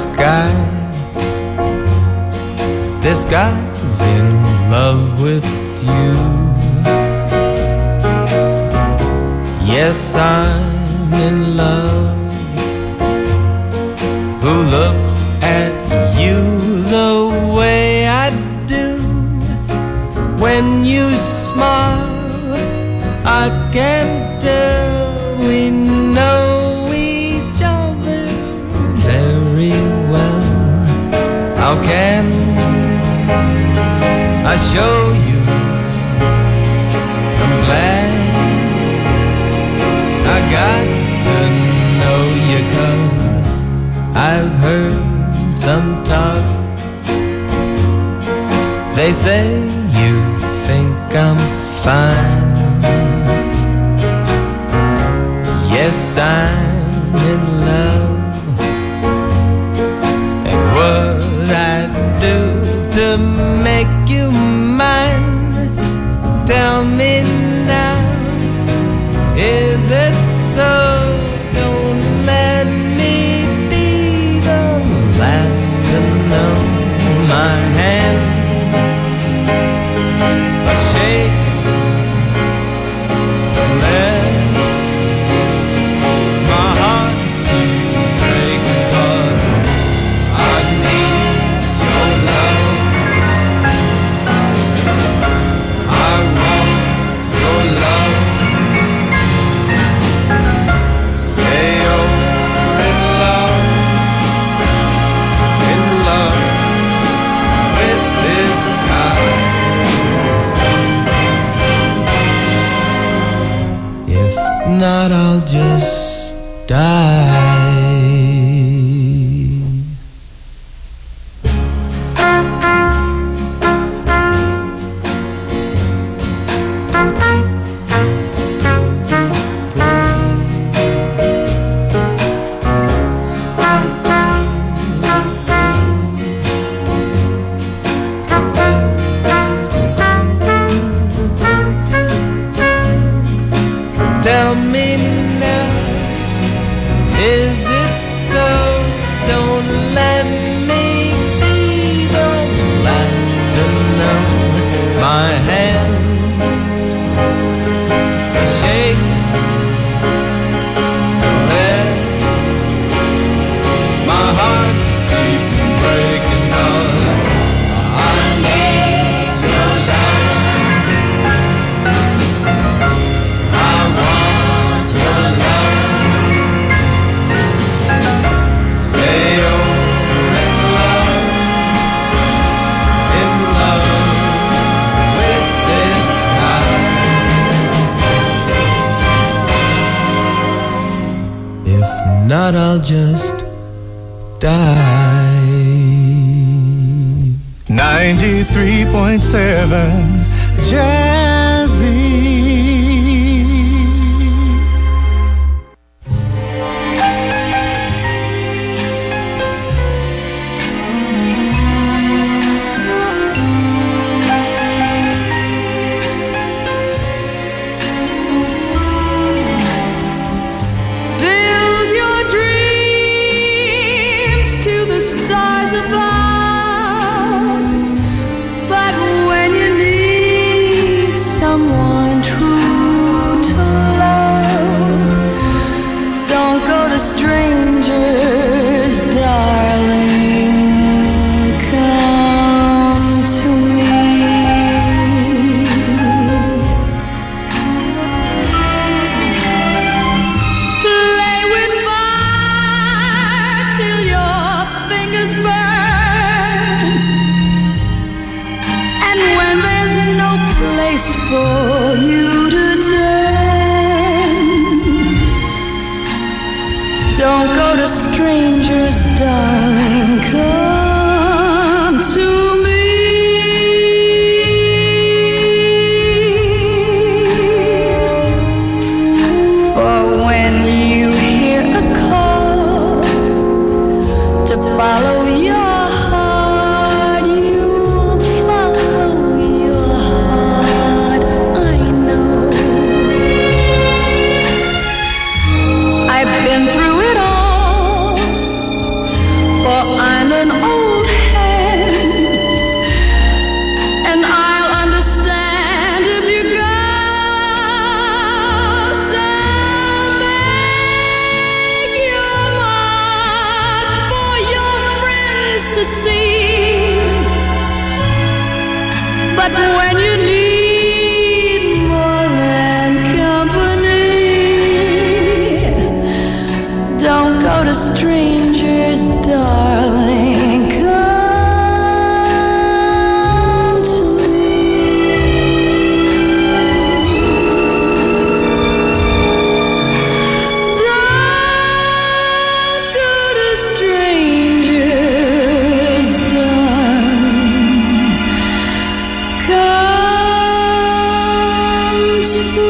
sky. This guy's in love with you. Yes, I'm in love. Who looks at you the way I do? When you smile, I can tell we know each other very well. How can I show you I'm glad I got to know you, 'cause I've heard some talk. They say you think I'm fine. Yes, I'm in love. And what I'd do to make you mine, tell me now, is it so? Don't let me be the last to know. My hands are shaking, and my heart keeps breaking, 'cause I need your love. I want your love. Say you're in love with this guy. If not, I'll just die. Tell me now, is it so? Don't let me be the last to know. My hands are shaking, and my heart keeps breaking, 'cause I need your love. I want your love. Say you're in love with this guy. If not, I'll just die. 93.7 Jazzy. Build your dreams to the stars above, but when you need someone true to love, don't go to strangers, darling. Come to me. Play with fire till your fingers burn, and when there's no place for you to turn, don't go to strangers, darling. Come to me. For when you hear a call to follow your heart, you'll follow your heart. I know. I've been through it all. For I'm an old hand, and I'll understand if you go. So make your mark for your friends to see. But when you need more than company, don't go to strangers, darling. Come to me. Don't go to strangers, darling. Come to me.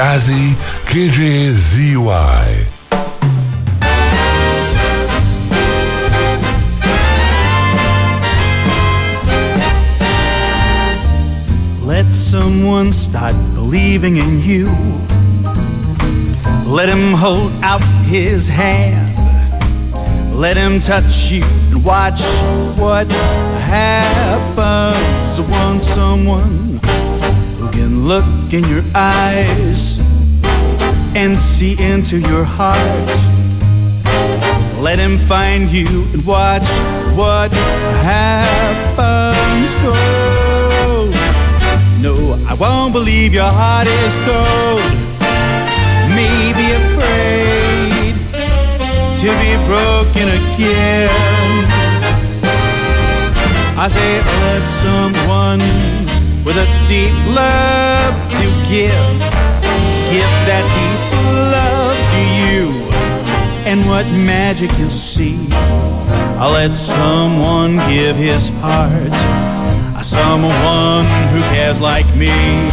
Jazzy KJZY. Let someone start believing in you. Let him hold out his hand. Let him touch you and watch what happens. I want someone who can look in your eyes and see into your heart. Let him find you and watch what happens. Go. No, I won't believe your heart is cold. Maybe afraid to be broken again. I say let someone with a deep love to give that deep love to you. And what magic you'll see. I'll let someone give his heart. Someone who cares like me.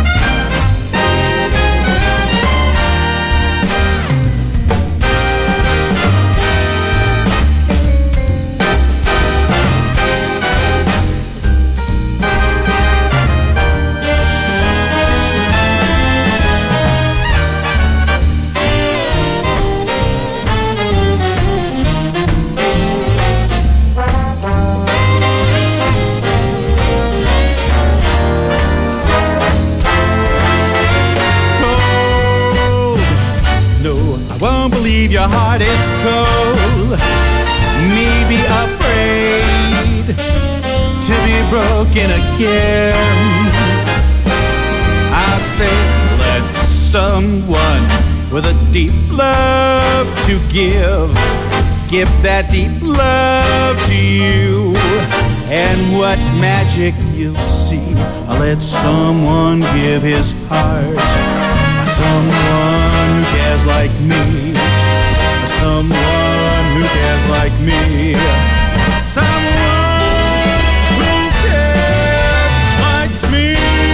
Your heart is cold, maybe afraid to be broken again. I say let someone with a deep love to give that deep love to you. And what magic you'll see. I'll let someone give his heart. Someone who cares like me. Someone who cares like me. Someone who cares like me.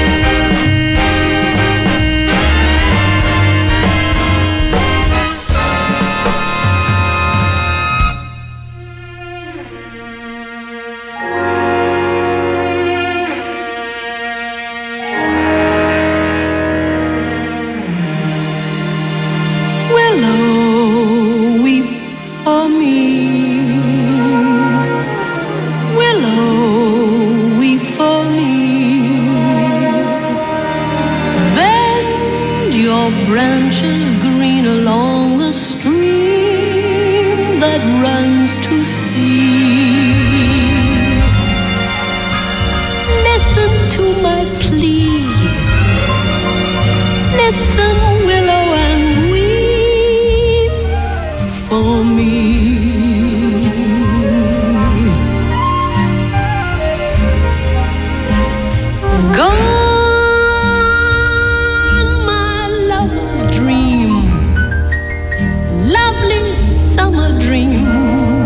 Branches green along the stream that runs to sea. Listen to my plea. Listen, willow, and weep for me. Gone summer dream,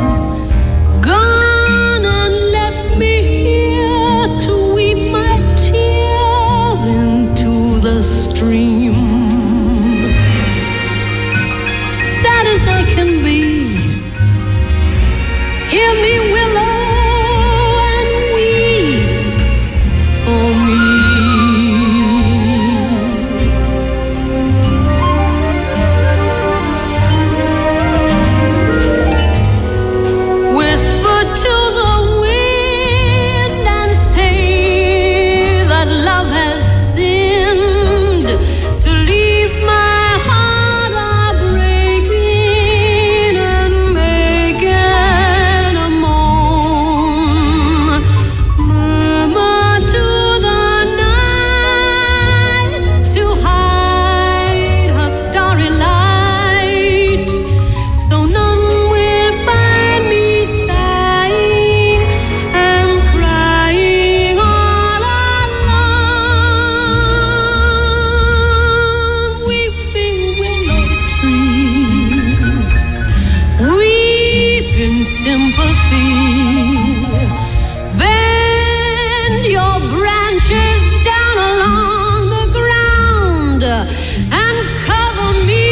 uncover me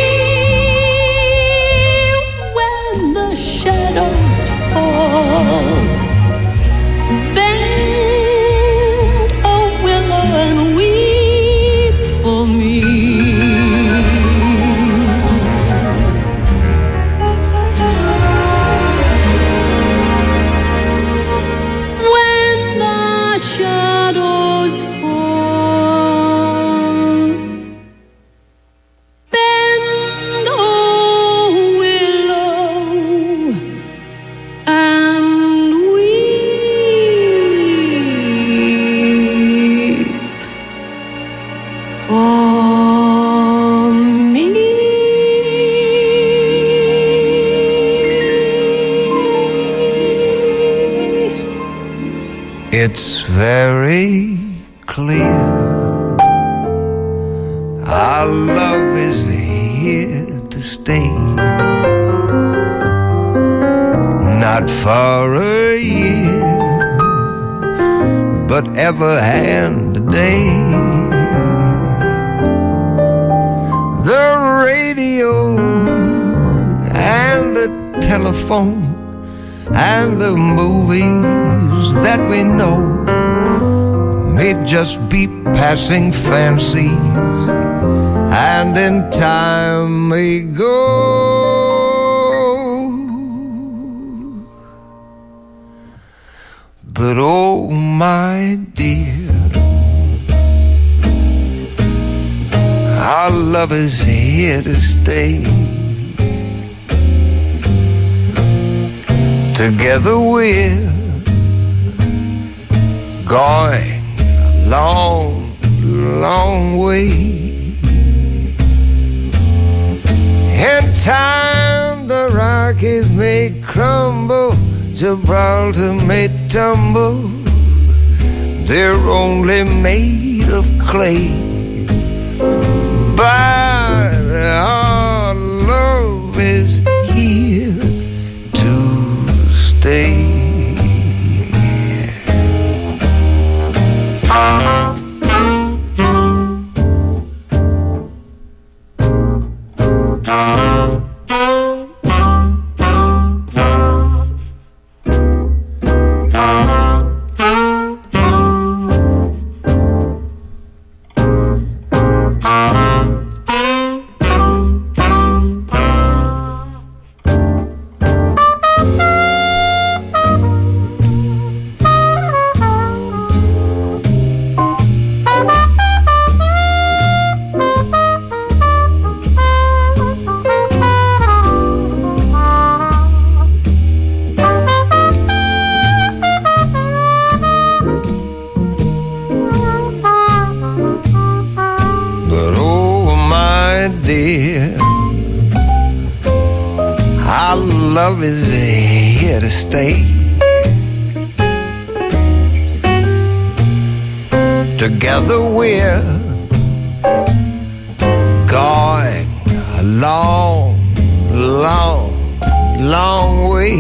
when the shadows fall. Bend a willow and weep for me. When the shadows fall, bend a willow and weep for me. It's very clear our love is here to stay. Not for a year, but ever and a day. The radio and the telephone and the movies that we know may just be passing fancies, and in time may go. But oh my dear, our love is here to stay. Together we're going a long, long way. In time the Rockies may crumble, Gibraltar may tumble. They're only made of clay, but our love is here to stay. Our love is here to stay. Together we're going a long, long, long way.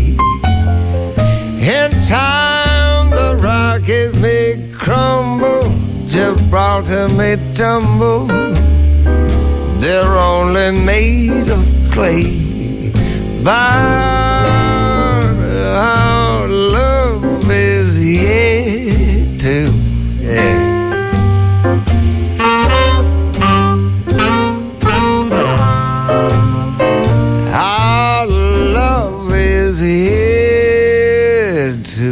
In time the Rockies may crumble, Gibraltar may tumble. They're only made of clay, but our love is here to our love is here to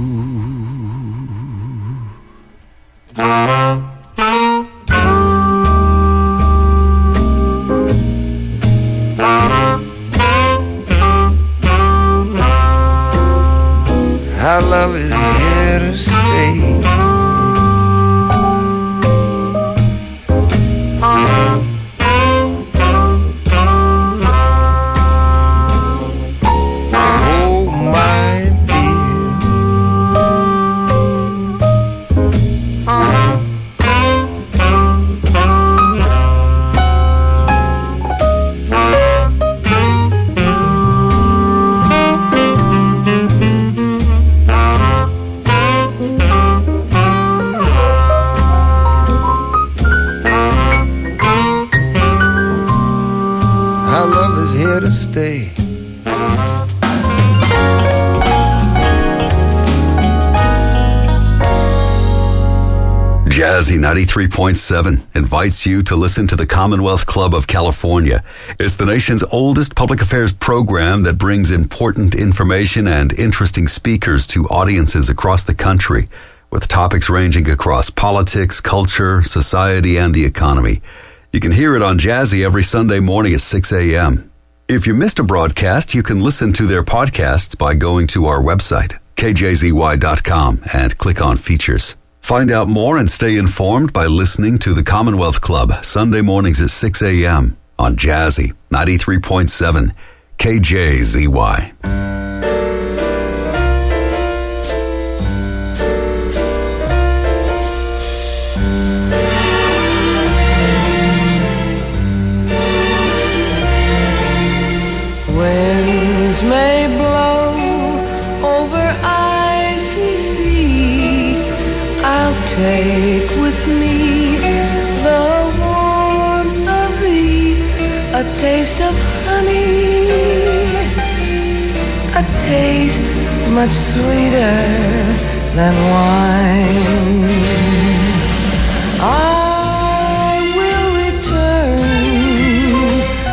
our love is here to stay. Oh my dear, stay. Jazzy 93.7 invites you to listen to the Commonwealth Club of California. It's the nation's oldest public affairs program that brings important information and interesting speakers to audiences across the country, with topics ranging across politics, culture, society, and the economy. You can hear it on Jazzy every Sunday morning at 6 a.m. If you missed a broadcast, you can listen to their podcasts by going to our website, kjzy.com, and click on Features. Find out more and stay informed by listening to the Commonwealth Club Sunday mornings at 6 a.m. on Jazzy 93.7 KJZY. Winds may blow over icy sea. I'll take with me the warmth of thee, a taste of honey, a taste much sweeter than wine. I will return,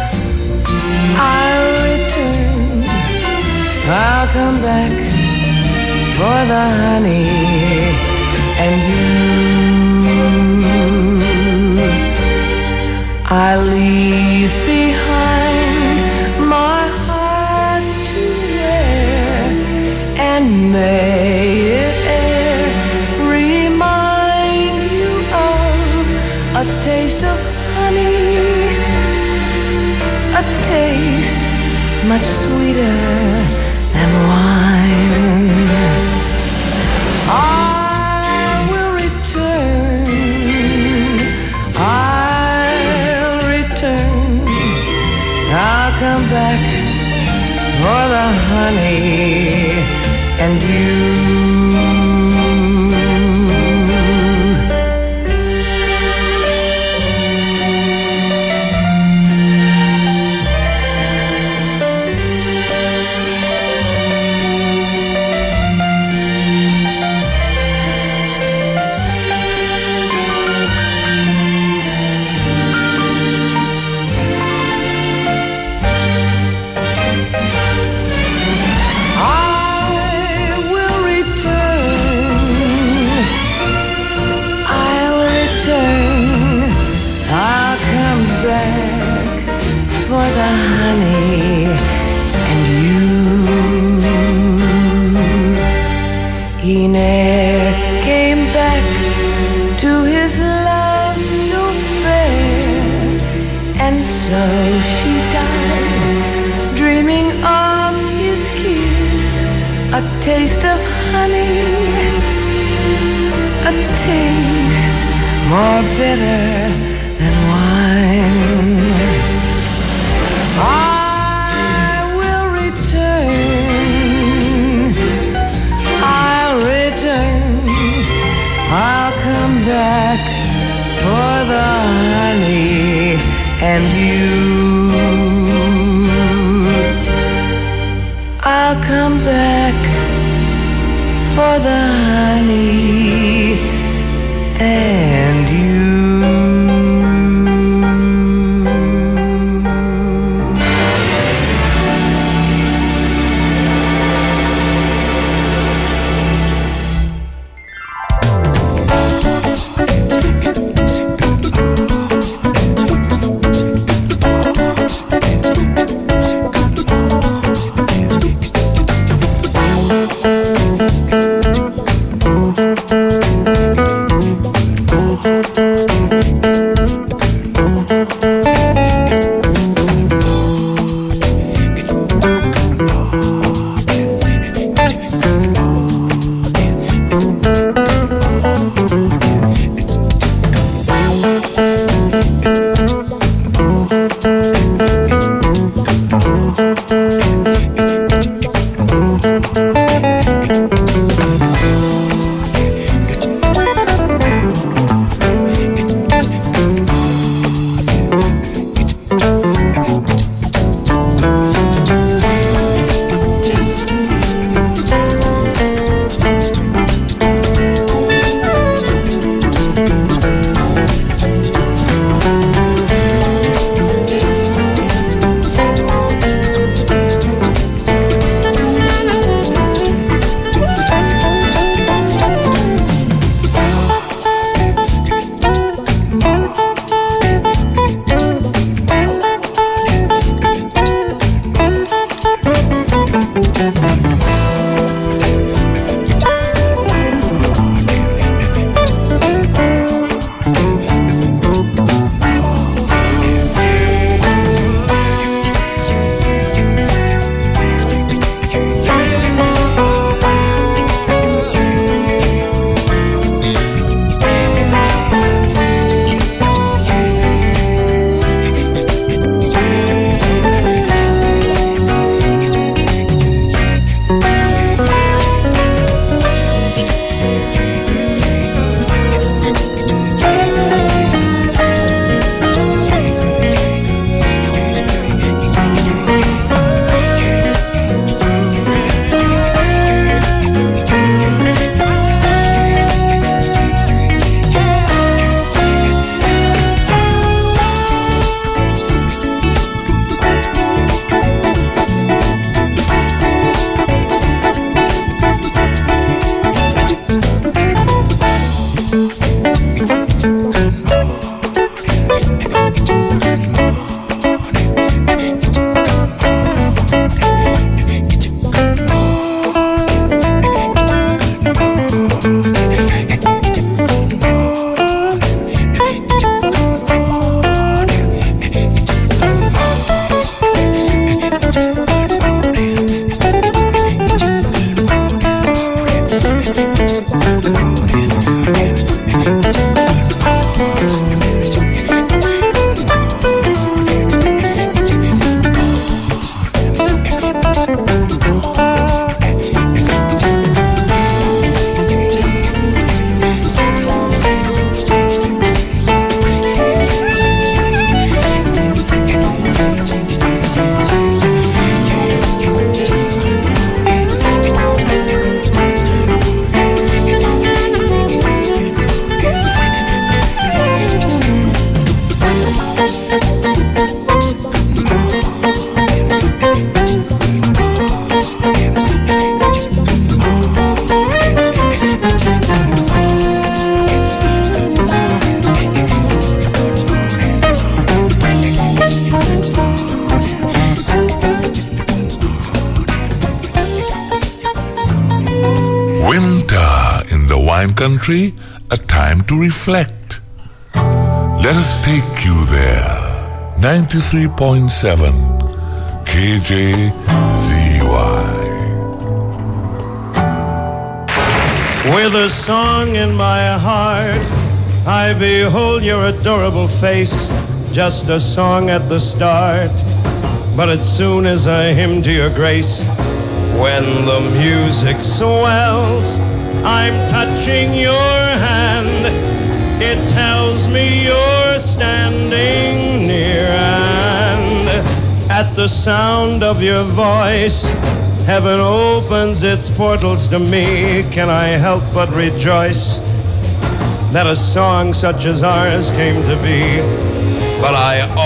I'll return, I'll come back for the honey and you. I leave behind my heart to wear, and may it e'er remind you of a taste of honey, a taste much sweeter than wine. I will return, I'll return, I'll come back for the honey and you. For the honey and you. He ne'er came back to his love so fair, and so she died, dreaming of his kiss, a taste of honey, a taste more bitter than wine. I will return, I'll return, I'll come back for the honey and you. I'll come back for the honey and you. Wine country, a time to reflect. Let us take you there. 93.7 KJZY. With a song in my heart, I behold your adorable face. Just a song at the start, but it soon is a hymn to your grace. When the music swells, I'm touching your hand. It tells me you're standing near, and at the sound of your voice, heaven opens its portals to me. Can I help but rejoice that a song such as ours came to be? But I